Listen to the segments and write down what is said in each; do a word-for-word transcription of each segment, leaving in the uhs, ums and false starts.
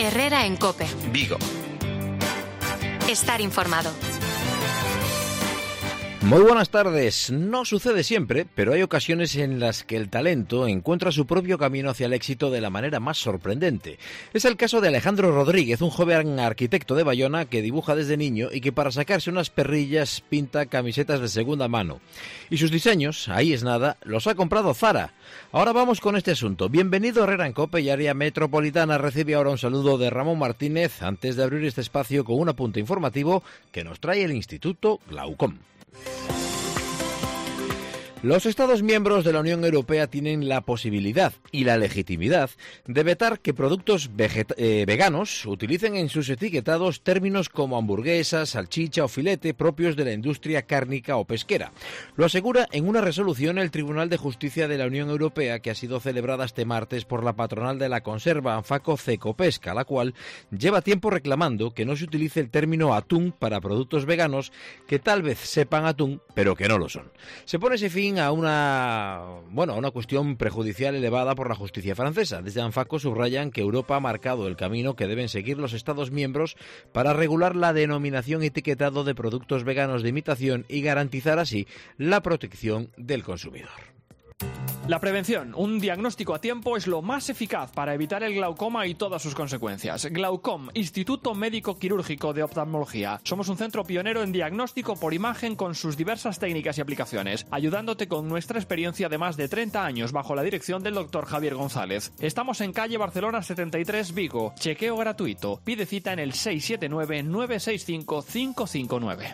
Herrera en COPE. Vigo. Estar informado. Muy buenas tardes. No sucede siempre, pero hay ocasiones en las que el talento encuentra su propio camino hacia el éxito de la manera más sorprendente. Es el caso de Alejandro Rodríguez, un joven arquitecto de Bayona que dibuja desde niño y que para sacarse unas perrillas pinta camisetas de segunda mano. Y sus diseños, ahí es nada, los ha comprado Zara. Ahora vamos con este asunto. Bienvenido Herrera en COPE y Área Metropolitana. Recibe ahora un saludo de Ramón Martínez antes de abrir este espacio con un apunte informativo que nos trae el Instituto Glaucom. Los Estados miembros de la Unión Europea tienen la posibilidad y la legitimidad de vetar que productos vegeta- eh, veganos utilicen en sus etiquetados términos como hamburguesa, salchicha o filete propios de la industria cárnica o pesquera. Lo asegura en una resolución el Tribunal de Justicia de la Unión Europea que ha sido celebrada este martes por la patronal de la conserva Anfaco Cecopesca, la cual lleva tiempo reclamando que no se utilice el término atún para productos veganos que tal vez sepan atún, pero que no lo son. Se pone ese fin a una, bueno, a una cuestión prejudicial elevada por la justicia francesa. Desde Anfaco subrayan que Europa ha marcado el camino que deben seguir los Estados miembros para regular la denominación y etiquetado de productos veganos de imitación y garantizar así la protección del consumidor. La prevención, un diagnóstico a tiempo, es lo más eficaz para evitar el glaucoma y todas sus consecuencias. Glaucom, Instituto Médico Quirúrgico de Oftalmología. Somos un centro pionero en diagnóstico por imagen con sus diversas técnicas y aplicaciones, ayudándote con nuestra experiencia de más de treinta años bajo la dirección del doctor Javier González. Estamos en calle Barcelona setenta y tres, Vigo. Chequeo gratuito. Pide cita en el seis siete nueve, nueve seis cinco, cinco cinco nueve.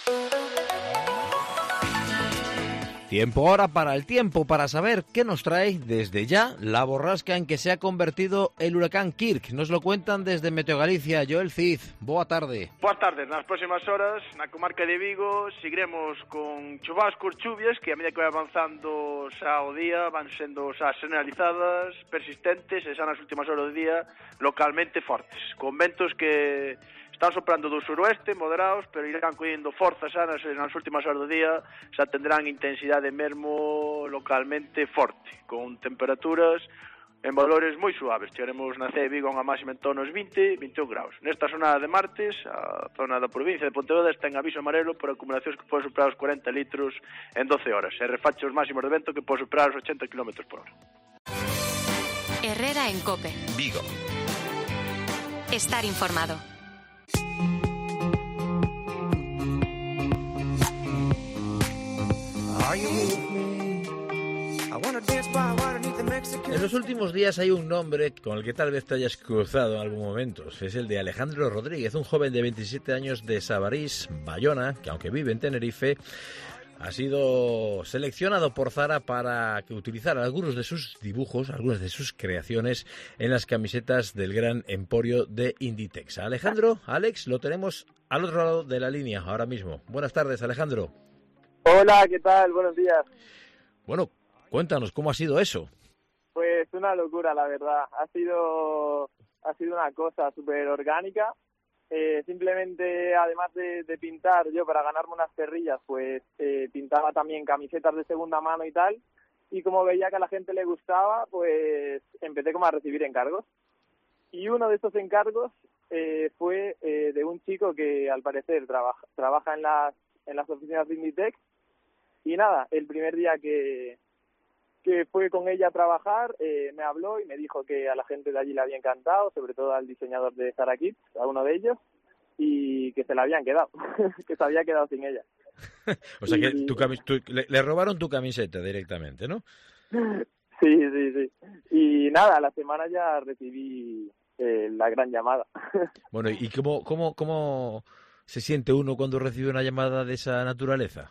Tiempo ahora para el tiempo, para saber qué nos trae desde ya la borrasca en que se ha convertido el huracán Kirk. Nos lo cuentan desde Meteo Galicia. Joel Cid, boa tarde. Boas tardes. Nas próximas horas, na comarca de Vigo, seguiremos con chubascos, chuvias, que a medida que vai avanzando xa o día, van sendo xa generalizadas, persistentes, e xa nas últimas horas do día, localmente fortes, con ventos que están soprando do suroeste, moderados, pero irán collendo forza xa nas, nas últimas horas do día, xa tendrán intensidade mesmo localmente forte, con temperaturas en valores moi suaves. Chegaremos na C de Vigo a unha máxima en torno aos vinte, vinte e un graus. Nesta zona de martes, a zona da provincia de Pontevedra está en aviso amarelo por acumulacións que poden superar os cuarenta litros en doce horas, e refachos máximos de vento que poden superar os ochenta kilómetros por hora. Herrera en COPE. Vigo. Estar informado. En los últimos días hay un nombre con el que tal vez te hayas cruzado en algún momento. Es el de Alejandro Rodríguez, un joven de veintisiete años de Sabarís, Bayona, que aunque vive en Tenerife, ha sido seleccionado por Zara para que utilizara algunos de sus dibujos, algunas de sus creaciones en las camisetas del gran emporio de Inditex. Alejandro, Alex, lo tenemos al otro lado de la línea ahora mismo. Buenas tardes, Alejandro. Hola, ¿qué tal? Buenos días. Bueno, cuéntanos, ¿cómo ha sido eso? Pues una locura, la verdad. Ha sido, ha sido una cosa súper orgánica. Eh, simplemente, además de, de pintar, yo para ganarme unas perrillas, pues eh, pintaba también camisetas de segunda mano y tal. Y como veía que a la gente le gustaba, pues empecé como a recibir encargos. Y uno de estos encargos eh, fue eh, de un chico que al parecer trabaja, trabaja en las, en las oficinas de Inditex. Y nada, el primer día que, que fue con ella a trabajar, eh, me habló y me dijo que a la gente de allí le había encantado, sobre todo al diseñador de Zara Kids, a uno de ellos, y que se la habían quedado, que se había quedado sin ella. O sea que y... tu camis- tu, le, le robaron tu camiseta directamente, ¿no? Sí, sí, sí. Y nada, a la semana ya recibí eh, la gran llamada. Bueno, ¿y cómo, cómo, cómo se siente uno cuando recibe una llamada de esa naturaleza?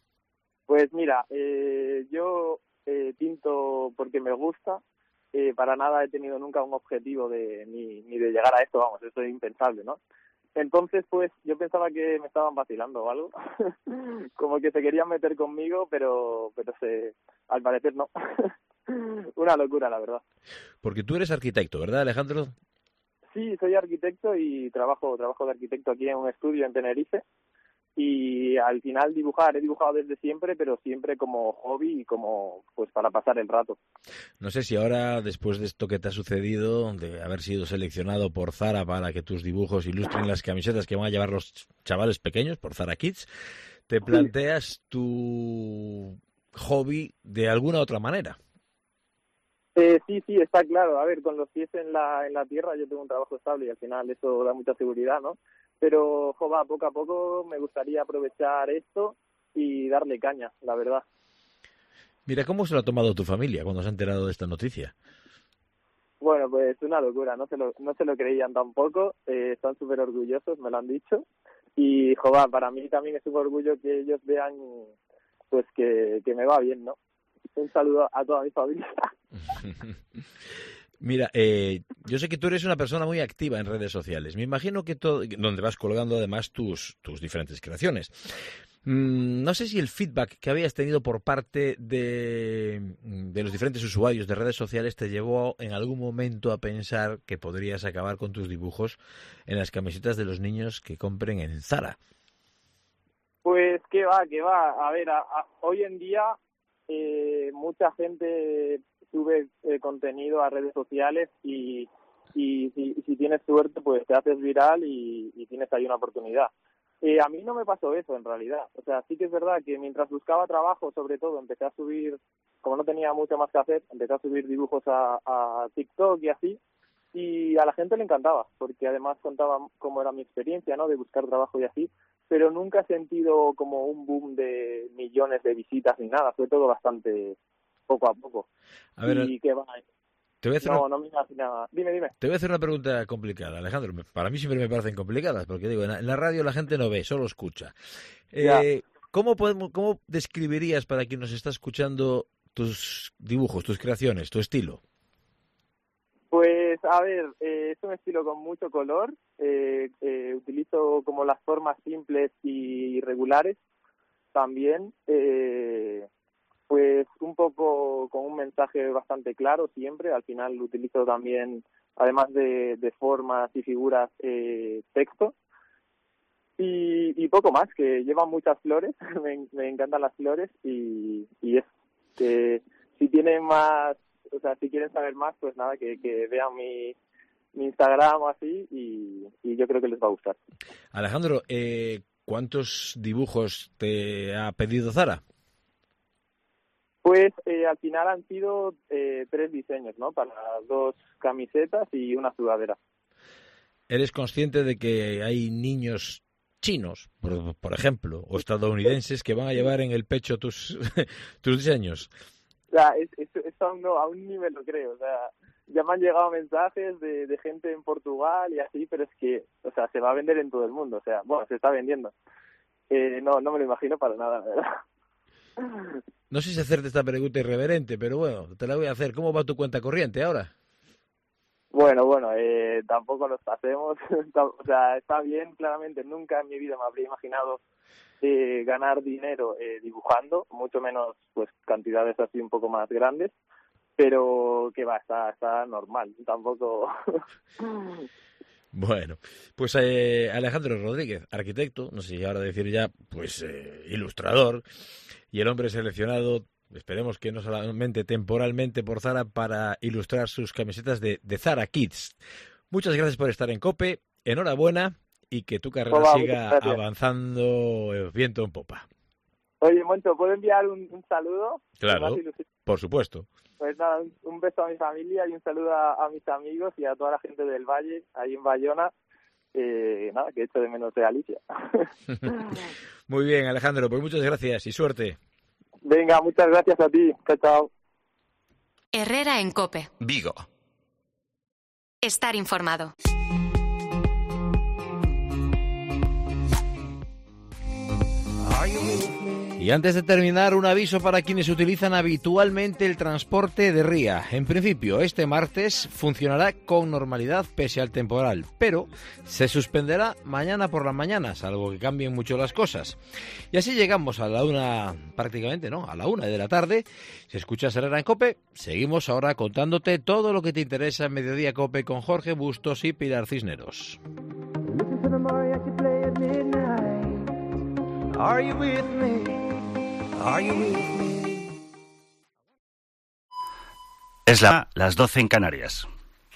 Pues mira, eh, yo eh, pinto porque me gusta, eh, para nada he tenido nunca un objetivo de ni, ni de llegar a esto, vamos, eso es impensable, ¿no? Entonces, pues, yo pensaba que me estaban vacilando o algo, como que se querían meter conmigo, pero pero se, al parecer no. Una locura, la verdad. Porque tú eres arquitecto, ¿verdad, Alejandro? Sí, soy arquitecto y trabajo trabajo de arquitecto aquí en un estudio en Tenerife. y al final dibujar, he dibujado desde siempre, pero siempre como hobby y como pues para pasar el rato. No sé si ahora, después de esto que te ha sucedido, de haber sido seleccionado por Zara para que tus dibujos ilustren las camisetas que van a llevar los chavales pequeños por Zara Kids, te planteas tu hobby de alguna otra manera. Eh, sí, sí, está claro. A ver, con los pies en la, en la tierra yo tengo un trabajo estable y al final eso da mucha seguridad, ¿no? Pero, jova, poco a poco me gustaría aprovechar esto y darle caña, la verdad. Mira, ¿cómo se lo ha tomado tu familia cuando se ha enterado de esta noticia? Bueno, pues una locura, no se lo, no se lo creían tampoco, eh, están súper orgullosos, me lo han dicho. Y, jova, para mí también es un orgullo que ellos vean pues que, que me va bien, ¿no? Un saludo a toda mi familia. Mira, eh, yo sé que tú eres una persona muy activa en redes sociales. Me imagino que todo, donde vas colgando además tus, tus diferentes creaciones. Mm, no sé si el feedback que habías tenido por parte de, de los diferentes usuarios de redes sociales te llevó en algún momento a pensar que podrías acabar con tus dibujos en las camisetas de los niños que compren en Zara. Pues que va, que va. A ver, a, a, hoy en día eh, mucha gente sube eh, contenido a redes sociales y, y si, si tienes suerte pues te haces viral y, y tienes ahí una oportunidad. Eh, a mí no me pasó eso en realidad. O sea, sí que es verdad que mientras buscaba trabajo, sobre todo, empecé a subir, como no tenía mucho más que hacer, empecé a subir dibujos a, a TikTok y así, y a la gente le encantaba, porque además contaba cómo era mi experiencia, ¿no?, de buscar trabajo y así, pero nunca he sentido como un boom de millones de visitas ni nada, fue todo bastante poco a poco. A ver, y que va, te voy a hacer no, una... no me imaginaba. Dime, dime. Te voy a hacer una pregunta complicada, Alejandro. Para mí siempre me parecen complicadas, porque digo, en la, en la radio la gente no ve, solo escucha. Eh, ¿cómo, podemos, ¿Cómo describirías para quien nos está escuchando tus dibujos, tus creaciones, tu estilo? Pues, a ver, eh, es un estilo con mucho color. Eh, eh, utilizo como las formas simples y regulares también. Eh, pues un poco con un mensaje bastante claro siempre. Al final utilizo también, además de, de formas y figuras, eh, texto. Y, y poco más, que llevan muchas flores. me, me encantan las flores y, y es que si tienen más... O sea, si quieren saber más, pues nada, que, que vean mi, mi Instagram o así y, y yo creo que les va a gustar. Alejandro, eh, ¿cuántos dibujos te ha pedido Zara? Pues eh, al final han sido eh, tres diseños, ¿no? Para dos camisetas y una sudadera. ¿Eres consciente de que hay niños chinos, por, por ejemplo, o estadounidenses que van a llevar en el pecho tus, tus diseños? O sea, es, es, eso aún, no, aún ni me lo creo. O sea, ya me han llegado mensajes de, de gente en Portugal y así, pero es que, o sea, se va a vender en todo el mundo. O sea, bueno, se está vendiendo. Eh, no, no me lo imagino para nada, la verdad. No sé si hacerte esta pregunta irreverente, pero bueno, te la voy a hacer. ¿Cómo va tu cuenta corriente ahora? Bueno, bueno, eh, tampoco nos pasemos. O sea, está bien, claramente. Nunca en mi vida me habría imaginado Eh, ganar dinero eh, dibujando, mucho menos pues cantidades así un poco más grandes, pero que va, está, está normal, tampoco. Bueno, pues eh, Alejandro Rodríguez, arquitecto, no sé si ahora decir ya, pues eh, ilustrador, y el hombre seleccionado, esperemos que no solamente temporalmente por Zara, para ilustrar sus camisetas de, de Zara Kids. Muchas gracias por estar en COPE, enhorabuena. Y que tu carrera Hola, siga avanzando viento en popa. Oye, Moncho, ¿puedo enviar un, un saludo? Claro, por supuesto. Pues nada, un, un beso a mi familia y un saludo a, a mis amigos y a toda la gente del Valle, ahí en Bayona. Eh, nada, que echo de menos de Alicia. Muy bien, Alejandro, pues muchas gracias y suerte. Venga, muchas gracias a ti. Chao, chao. Herrera en COPE. Vigo. Estar informado. Y antes de terminar, un aviso para quienes utilizan habitualmente el transporte de Ría. En principio, este martes funcionará con normalidad pese al temporal, pero se suspenderá mañana por la mañana, salvo que cambien mucho las cosas. Y así llegamos a la una, prácticamente, ¿no? A la una de la tarde. Si escuchas Herrera en COPE, seguimos ahora contándote todo lo que te interesa en Mediodía COPE con Jorge Bustos y Pilar Cisneros. Are you with me? Are you with me? Es la, las doce en Canarias.